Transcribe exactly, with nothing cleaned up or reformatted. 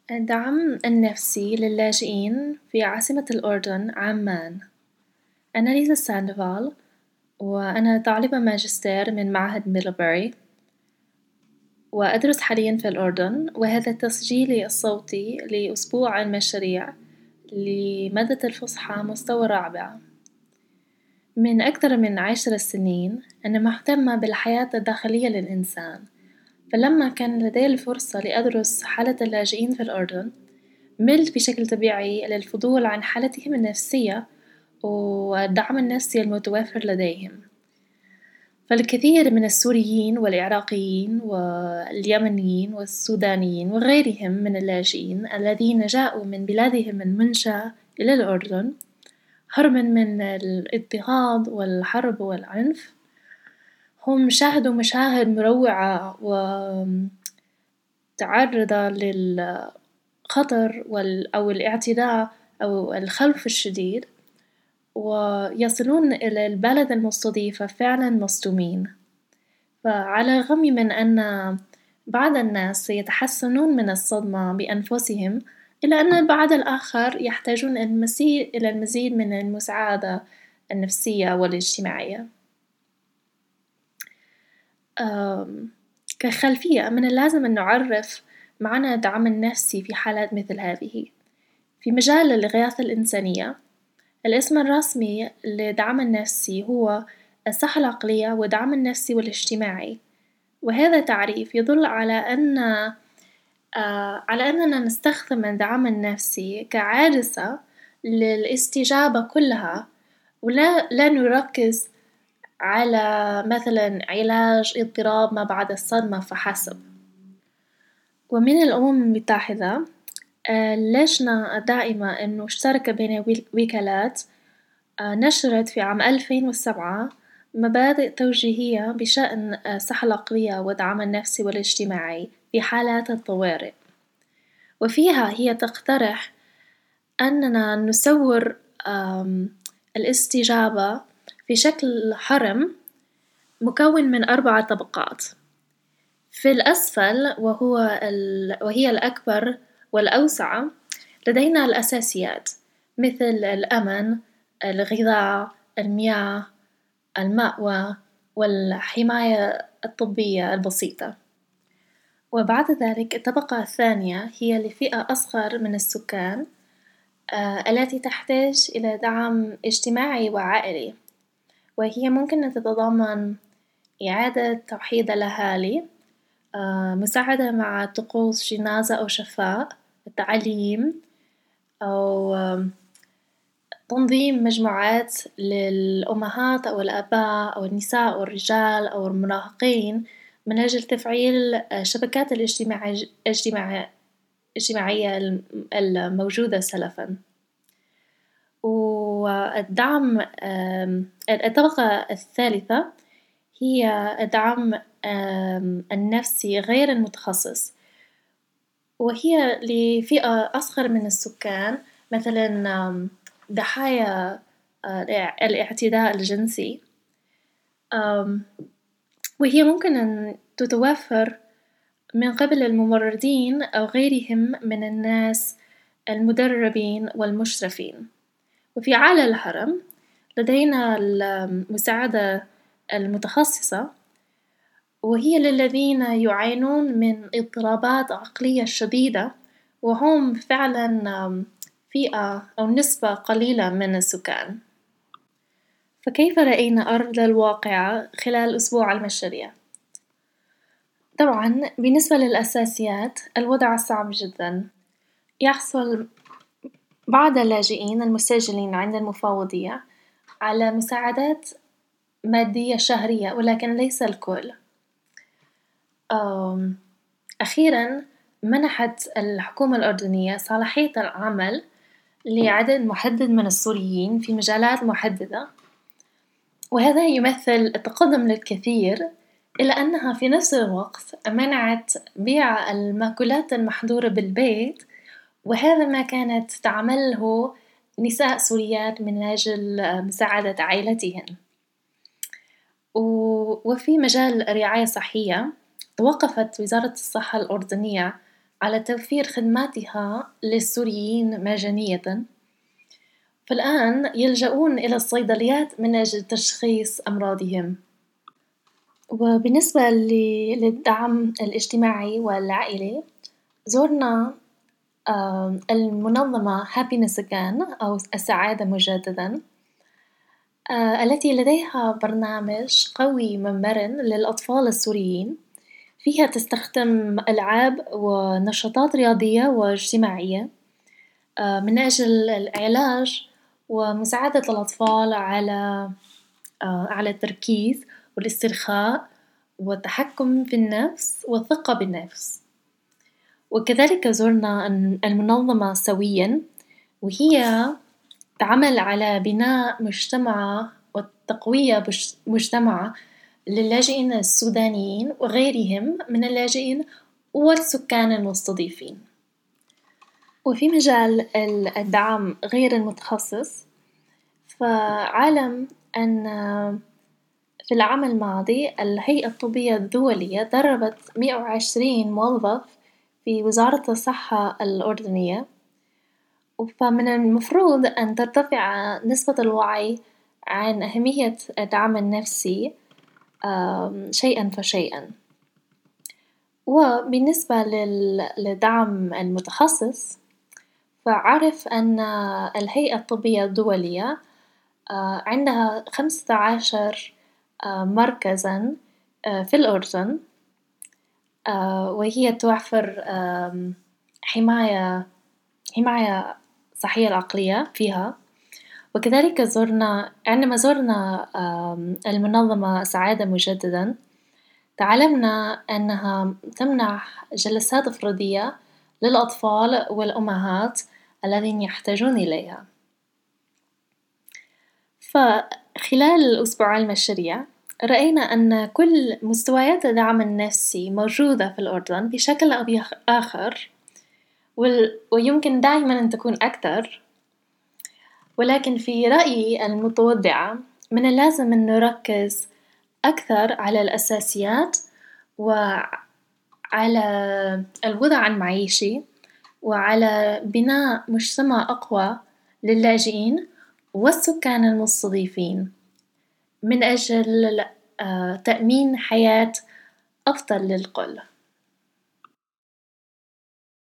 الدعم النفسي للاجئين في عاصمة الأردن عمان. أنا ليزا ساندفال، وأنا طالبة ماجستير من معهد ميلبري، وأدرس حاليا في الأردن، وهذا تسجيلي الصوتي لأسبوع المشاريع لمادة الفصحى مستوى رابع. من أكثر من عشر سنين أنا مهتمة بالحياة الداخلية للإنسان، فلما كان لدي الفرصة لأدرس حالة اللاجئين في الأردن ملت بشكل طبيعي للفضول عن حالتهم النفسية والدعم النفسي المتوفر لديهم. فالكثير من السوريين والعراقيين واليمنيين والسودانيين وغيرهم من اللاجئين الذين جاءوا من بلادهم المنشأ إلى الأردن هربا من الاضطهاد والحرب والعنف، هم شاهدوا مشاهد مروعة وتعرض للخطر أو الاعتداء أو الخوف الشديد، ويصلون إلى البلد المستضيفة فعلا مصدومين. فعلى الرغم من أن بعض الناس يتحسنون من الصدمة بأنفسهم، إلا أن البعض الآخر يحتاجون إلى المزيد من المساعدة النفسية والاجتماعية. كخلفية، من اللازم أن نعرف معنى الدعم النفسي في حالات مثل هذه. في مجال الإغاثة الإنسانية، الاسم الرسمي للدعم النفسي هو الصحة العقلية والدعم النفسي والاجتماعي، وهذا تعريف يدل على أن آه على أننا نستخدم الدعم النفسي كعادسة للاستجابة كلها، ولا لا نركز على مثلا علاج اضطراب ما بعد الصدمة فحسب. ومن الأمم المتحدة اللجنة الدائمة المشتركة بين وكالات نشرت في عام ألفين وسبعة مبادئ توجيهية بشأن الصحة العقلية والدعم النفسي والاجتماعي في حالات الطوارئ، وفيها هي تقترح أننا نصور الاستجابة في شكل هرم مكون من أربع طبقات. في الأسفل وهو ال... وهي الأكبر والأوسع لدينا الأساسيات مثل الأمن، الغذاء، المياه، المأوى، والحماية الطبية البسيطة. وبعد ذلك الطبقة الثانية هي لفئة أصغر من السكان آه التي تحتاج إلى دعم اجتماعي وعائلي، وهي ممكن أن تتضمن إعادة توحيد الأهالي، آه مساعدة مع طقوس جنازة أو شفاء، التعليم، أو آه تنظيم مجموعات للأمهات أو الآباء أو النساء أو الرجال أو المراهقين من أجل تفعيل الشبكات الاجتماعية الاجتماعية الموجودة سلفا. والدعم الطبقة الثالثة هي الدعم النفسي غير المتخصص، وهي لفئة أصغر من السكان مثلا ضحايا الاعتداء الجنسي، وهي ممكن أن تتوفر من قبل الممرضين أو غيرهم من الناس المدربين والمشرفين. وفي أعلى الهرم لدينا المساعدة المتخصصة، وهي للذين يعانون من اضطرابات عقلية شديدة، وهم فعلا فئة أو نسبة قليلة من السكان. فكيف رأينا أرض الواقع خلال أسبوع المشاريع؟ طبعا بالنسبة للأساسيات الوضع صعب جدا. يحصل بعض اللاجئين المسجلين عند المفوضية على مساعدات مادية شهرية، ولكن ليس الكل. أخيرا منحت الحكومة الأردنية صلاحية العمل لعدد محدد من السوريين في مجالات محددة، وهذا يمثل التقدم للكثير، إلا أنها في نفس الوقت منعت بيع المأكولات المحظورة بالبيت، وهذا ما كانت تعمله نساء سوريات من أجل مساعدة عائلتهن. وفي مجال الرعاية الصحية توقفت وزارة الصحة الأردنية على توفير خدماتها للسوريين مجانية، فالآن يلجؤون إلى الصيدليات من أجل تشخيص أمراضهم. وبالنسبة للدعم الاجتماعي والعائلي، زرنا المنظمة Happiness Again أو السعادة مجدداً، التي لديها برنامج قوي ومرن للأطفال السوريين، فيها تستخدم ألعاب ونشاطات رياضية واجتماعية من أجل العلاج ومساعدة الأطفال على على التركيز والاسترخاء والتحكم في النفس والثقة بالنفس. وكذلك زرنا المنظمة سوياً، وهي تعمل على بناء مجتمع والتقوية مجتمع للاجئين السودانيين وغيرهم من اللاجئين والسكان المستضيفين. وفي مجال الدعم غير المتخصص، فعلم أن في العام الماضي الهيئة الطبية الدولية دربت مئة وعشرين موظف في وزارة الصحة الأردنية، فمن المفروض أن ترتفع نسبة الوعي عن أهمية الدعم النفسي شيئاً فشيئاً. وبالنسبة للدعم المتخصص، فعرف أن الهيئة الطبية الدولية عندها خمسة عشر مركزاً في الأردن، وهي توفر حماية حماية صحية العقلية فيها. وكذلك زرنا عندما زرنا المنظمة سعادة مجدداً، تعلمنا أنها تمنح جلسات فردية للأطفال والأمهات الذين يحتاجون إليها. فخلال الأسبوع المشريع رأينا أن كل مستويات الدعم النفسي موجودة في الأردن بشكل أو بآخر، ويمكن دائما أن تكون أكثر، ولكن في رأيي المتواضعة من اللازم أن نركز أكثر على الأساسيات وعلى الوضع المعيشي وعلى بناء مجتمع أقوى للاجئين والسكان المستضيفين من أجل تأمين حياة أفضل للكل.